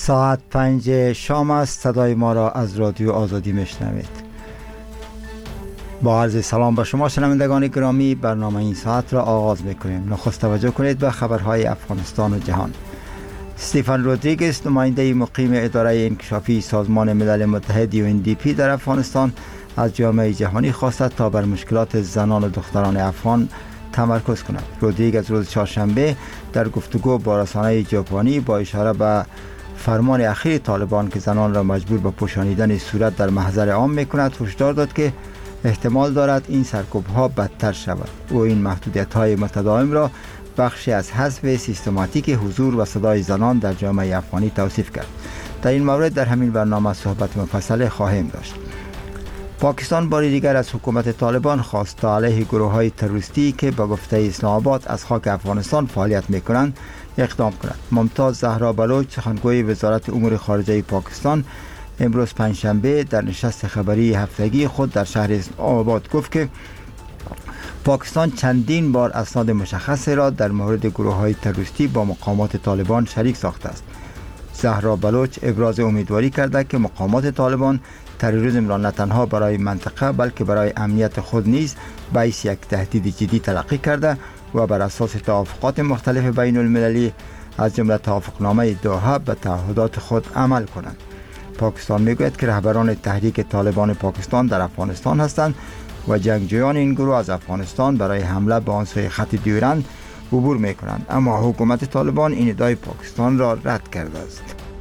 ساعت 5 شام است. صدای ما را از رادیو آزادی میشنوید. با عرض سلام به شما شنوندگان گرامی، برنامه این ساعت را آغاز میکنیم. نخست توجه کنید به خبرهای افغانستان و جهان. استیفن رودریگز، نماینده مقیم اداره انکشافی سازمان ملل متحد UNDP در افغانستان، از جامعه جهانی خواست تا بر مشکلات زنان و دختران افغان تمرکز کند. رودریگز روز چهارشنبه در گفتگو با رسانه ژاپنی با اشاره به فرمان اخیر طالبان که زنان را مجبور به پوشانیدن صورت در محضر عام میکند هشدار داد که احتمال دارد این سرکوب‌ها بدتر شود. او این محدودیت‌های متداوم را بخشی از حذف سیستماتیک حضور و صدای زنان در جامعه افغانی توصیف کرد. در این مورد در همین برنامه صحبت مفصل خواهیم داشت. پاکستان بار دیگر از حکومت طالبان خواست تا علیه گروه‌های تروریستی که به گفته اسلام آباد از خاک افغانستان فعالیت می‌کنند اقدام کند. ممتاز زهرا بلوچ، سخنگوی وزارت امور خارجه پاکستان، امروز پنجشنبه در نشست خبری هفتگی خود در شهر اسلام آباد گفت که پاکستان چندین بار اسناد مشخص را در مورد گروه‌های تروریستی با مقامات طالبان شریک ساخته است. زهرا بلوچ ابراز امیدواری کرده که مقامات طالبان تروریسم را نه تنها برای منطقه بلکه برای امنیت خود نیز باعث یک تهدید جدی تلقی کرده و بر اساس توافقات مختلف بین المللی از جمله توافقنامه دوحه به تعهدات خود عمل کنند. پاکستان میگوید که رهبران تحریک طالبان پاکستان در افغانستان هستند و جنگجویان این گروه از افغانستان برای حمله به آن سوی خط دیورند عبور میکنند، اما حکومت طالبان این ادعای پاکستان را رد کرده است.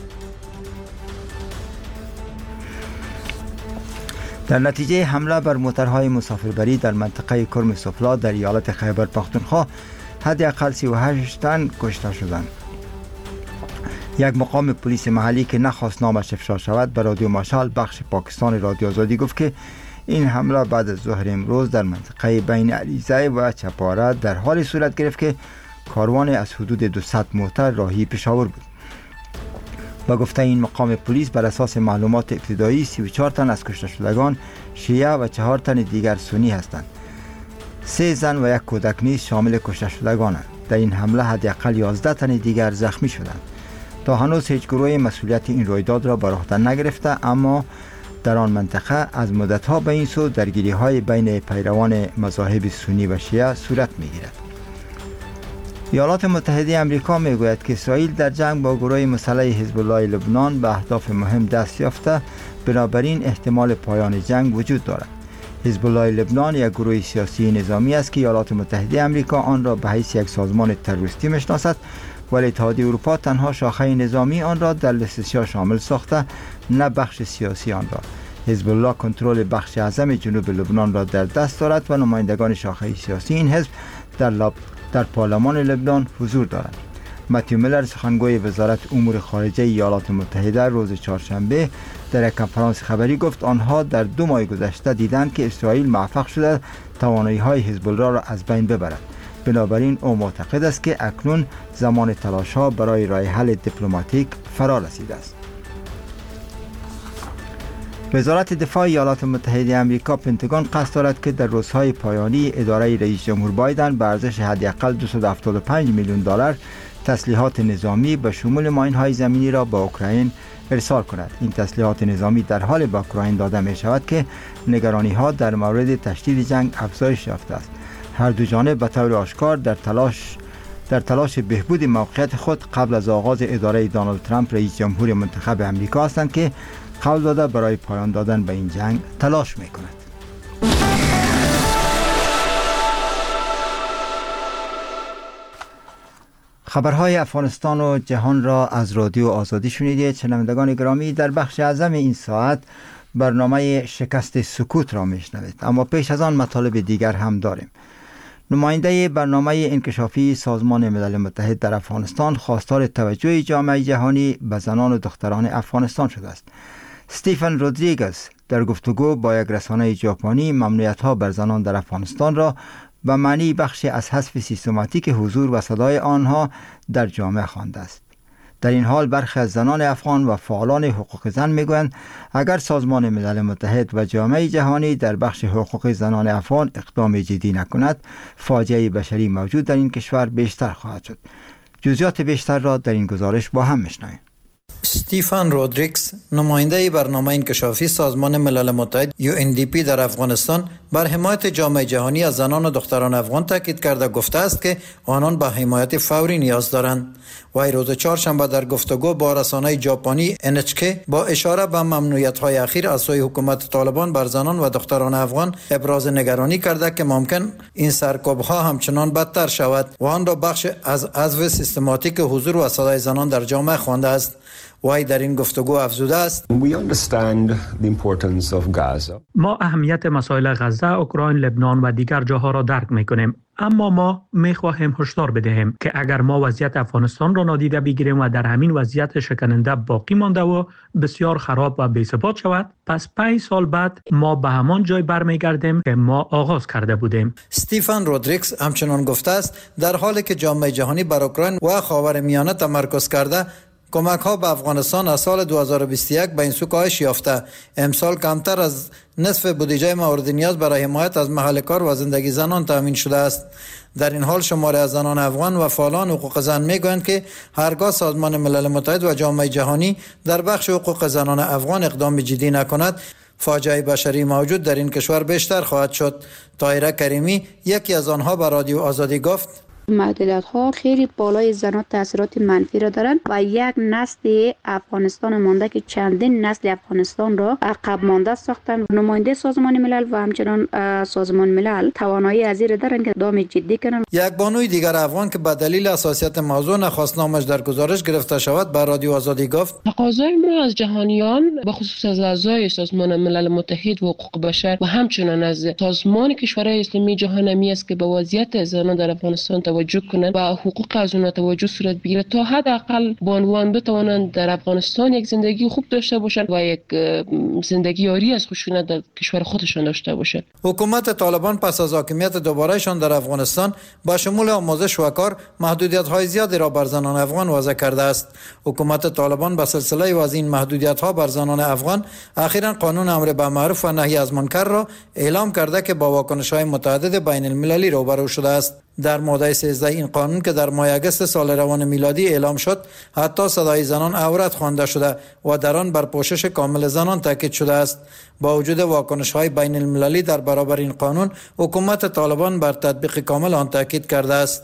در نتیجه حمله بر موترهای مسافربری در منطقه کرم سفلا در ایالت خیبر پختونخوا حداقل 38 تن کشته شدند. یک مقام پلیس محلی که نخواست نامش افشا شود به رادیو ماشال بخش پاکستان رادیو آزادی گفت که این حمله بعد از ظهر امروز در منطقه بین علیزه و چپاره در حال صورت گرفت که کاروان از حدود 200 موتر راهی پشاور بود. با گفته این مقام پلیس بر اساس معلومات ابتدایی 34 تن از کشته شدگان شیعه و 4 تن دیگر سنی هستند. 3 زن و 1 کودک نیز شامل کشته شدگانند. در این حمله حداقل 11 تن دیگر زخمی شدند. تا هنوز هیچ گروهی مسئولیت این رویداد را بر عهده نگرفته، اما در آن منطقه از مدت‌ها به این سو درگیری‌های بین پیروان مذاهب سنی و شیعه صورت می‌گیرد. ایالات متحده آمریکا میگوید که اسرائیل در جنگ با گروه مسلح حزب الله لبنان به اهداف مهم دست یافته، بنابراین احتمال پایان جنگ وجود دارد. حزب الله لبنان یک گروه سیاسی نظامی است که ایالات متحده آمریکا آن را به حیث یک سازمان تروریستی میشناسد، ولی اتحادیه اروپا تنها شاخه نظامی آن را در لیست سیاه شامل ساخته، نه بخش سیاسی آن را. حزب الله کنترل بخش اعظم جنوب لبنان را در دست دارد و نمایندگان شاخه سیاسی این حزب در پارلمان لبنان حضور دارند. متیو میلر، سخنگوی وزارت امور خارجه ایالات متحده، روز چهارشنبه در یک کنفرانس خبری گفت آنها در 2 ماه گذشته دیدند که اسرائیل موفق شده توانایی‌های حزب الله را از بین ببرد. بنابراین او معتقد است که اکنون زمان تلاش‌ها برای راه حل دیپلماتیک فرا رسیده است. وزارت دفاع ایالات متحده آمریکا پنتاگون قصد دارد که در روزهای پایانی اداره رئیس جمهور بایدن به ارزش حداقل 275 میلیون دلار تسلیحات نظامی به شمول ماین‌های زمینی را به اوکراین ارسال کند. این تسلیحات نظامی در حال به اوکراین داده می شود که نگرانی‌ها در مورد تشدید جنگ افزایش یافته است. هر دو جانب به طور آشکار در تلاش بهبود موقعیت خود قبل از آغاز اداره دونالد ترامپ رئیس جمهور منتخب آمریکا هستند که قول داده برای پایان دادن به این جنگ تلاش می‌کند. خبرهای افغانستان و جهان را از رادیو آزادی شنیدید. شنوندگان گرامی، در بخش اعظم این ساعت برنامه شکست سکوت را میشنوید، اما پیش از آن مطالب دیگر هم داریم. نماینده برنامه انکشافی سازمان ملل متحد در افغانستان خواستار توجه جامعه جهانی به زنان و دختران افغانستان شده است. استیفن رودریگز در گفتگو با یک رسانه ژاپنی ممنوعیت‌ها بر زنان در افغانستان را به معنی بخشی از حذف سیستماتیک حضور و صدای آنها در جامعه خوانده است. در این حال برخی از زنان افغان و فعالان حقوق زن میگویند اگر سازمان ملل متحد و جامعه جهانی در بخش حقوق زنان افغان اقدام جدی نکند، فاجعه بشری موجود در این کشور بیشتر خواهد شد. جزئیات بیشتر را در این گزارش با هم میشنویم. استیفن رودریکس، نماینده برنامه انکشافی سازمان ملل متحد UNDP در افغانستان بر حمایت جامعه جهانی از زنان و دختران افغان تاکید کرده گفته است که آنان به حمایت فوری نیاز دارند. وی روز چهارشنبه در گفتگو با رسانه ژاپنی NHK با اشاره به ممنوعیت‌های اخیر از سوی حکومت طالبان بر زنان و دختران افغان ابراز نگرانی کرده که ممکن این سرکوب‌ها همچنان بدتر شود و آن را بخش از عزو سیستماتیک حضور و صدای زنان در جامعه خوانده است. وی در این گفتگو افزوده است: ما اهمیت مسائل غزه، اوکراین، لبنان و دیگر جاها را درک می‌کنیم، اما ما می‌خواهیم هشدار بدهیم که اگر ما وضعیت افغانستان را نادیده بگیریم و در همین وضعیت شکننده باقی مانده و بسیار خراب و بی‌ثبات شود، پس 5 سال بعد ما به همان جای برمیگردیم که ما آغاز کرده بودیم. استیفن رودریکس همچنان گفته است در حالی که جامعه جهانی بر اوکراین و خاورمیانه تمرکز کرده، کمک ها به افغانستان از سال 2021 به این سو کاهش یافته. امسال کمتر از نصف بودجه مورد نیاز برای حمایت از محل کار و زندگی زنان تامین شده است. در این حال شماره از زنان افغان و فعالان حقوق زن میگویند که هرگاه سازمان ملل متحد و جامعه جهانی در بخش حقوق زنان افغان اقدام جدی نکند، فاجعه بشری موجود در این کشور بیشتر خواهد شد. طاهره کریمی، یکی از آنها، به رادیو آزادی گفت: محدودیت ها خیلی بالای زنان تاثیرات منفی را دارند و یک نسل افغانستان مانده که چندین نسل افغانستان را عقب مانده ساختند. نماینده سازمان ملل و همچنان سازمان ملل توانایی از این دارند که اقدام جدی کنند. یک بانوی دیگر افغان که به دلیل حساسیت موضوع نخواست نامش در گزارش گرفته شود به رادیو آزادی گفت: تقاضای ما از جهانیان به خصوص از اعضای سازمان ملل متحد و حقوق بشر و همچنان از سازمان کشورهای اسلامی جهانی است که به وضعیت زنان در افغانستان توجه کنند و حقوق از اونها توجه صورت بگیره تا حداقل بانوان بتوانند در افغانستان یک زندگی خوب داشته باشند و یک زندگی عاری از خشونت در کشور خودشان داشته باشند. حکومت طالبان پس از حاکمیت دوبارهشان در افغانستان با شمول آموزش و کار محدودیت‌های زیادی را بر زنان افغان وضع کرده است. حکومت طالبان به سلسله از این محدودیت‌ها بر زنان افغان اخیراً قانون امر بالمعروف و نهی از منکر را اعلام کرده که با واکنش‌های متعدد بین المللی روبرو شده است. در ماده 13 این قانون که در ماه اگست سال روان میلادی اعلام شد، حتی صدای زنان عورت خوانده شده و در آن بر پوشش کامل زنان تاکید شده است. با وجود واکنش‌های بین المللی در برابر این قانون، حکومت طالبان بر تطبیق کامل آن تاکید کرده است.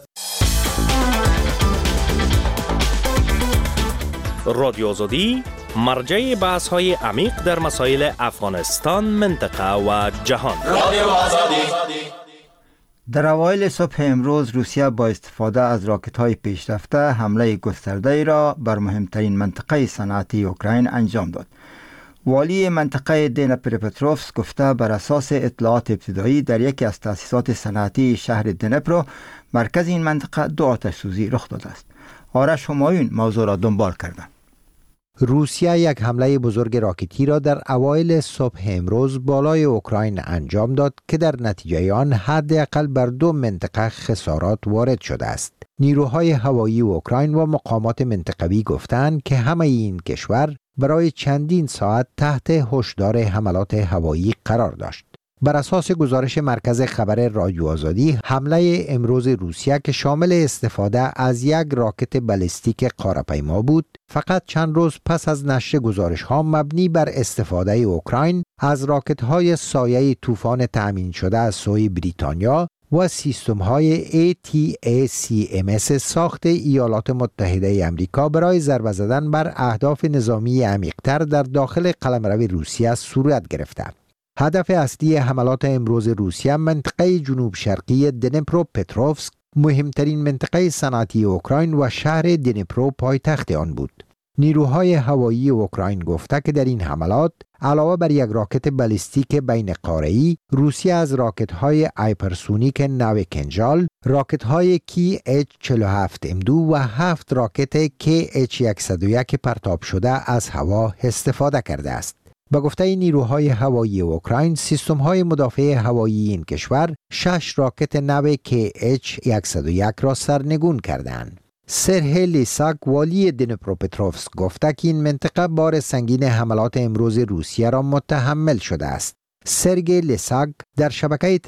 رادیو آزادی مرجع بحث‌های عمیق در مسائل افغانستان، منطقه و جهان. رادیو آزادی. در اوایل صبح امروز روسیه با استفاده از راکت‌های پیشرفته حمله گسترده‌ای را بر مهمترین منطقه صنعتی اوکراین انجام داد. والی منطقه دنیپروپتروفسک گفته بر اساس اطلاعات ابتدایی در یکی از تأسیسات صنعتی شهر دنیپرو، مرکز این منطقه 2 آتش سوزی رخ داده است. آرش همایون موضوع را دنبال کرده. روسیه یک حمله بزرگ راکتی را در اوایل صبح امروز بالای اوکراین انجام داد که در نتیجه آن حداقل بر 2 منطقه خسارات وارد شده است. نیروهای هوایی اوکراین و مقامات منطقوی گفتند که همه این کشور برای چندین ساعت تحت هشدار حملات هوایی قرار داشت. بر اساس گزارش مرکز خبر رادیو آزادی، حمله امروز روسیه که شامل استفاده از یک راکت بالستیک قاره‌پیما بود، فقط چند روز پس از نشر گزارش‌ها مبنی بر استفاده اوکراین از راکت‌های سایه طوفان تأمین شده از سوی بریتانیا و سیستم‌های ATACMS ساخت ایالات متحده آمریکا برای ضربه زدن بر اهداف نظامی عمیق‌تر در داخل قلمرو روسیه صورت گرفته. هدف اصلی حملات امروز روسیه منطقه جنوب شرقی دنیپروپتروفسک، مهمترین منطقه صنعتی اوکراین و شهر دنیپرو پایتخت آن بود. نیروهای هوایی اوکراین گفته که در این حملات علاوه بر یک راکت بالستیک بین قاره‌ای، روسیه از راکت‌های هایپرسونیک نو کنجال، راکت‌های KH-47M2 و 7 راکت KH-101 پرتاب شده از هوا استفاده کرده است. به گفته نیروهای هوایی اوکراین، سیستم‌های مدافع هوایی این کشور 6 راکت نو KH-101 را سرنگون کردند. سرهی لیساک، والی دنیپروپتروفسک، گفته که این منطقه بار سنگین حملات امروز روسیه را متحمل شده است. سرگی لیساک در شبکه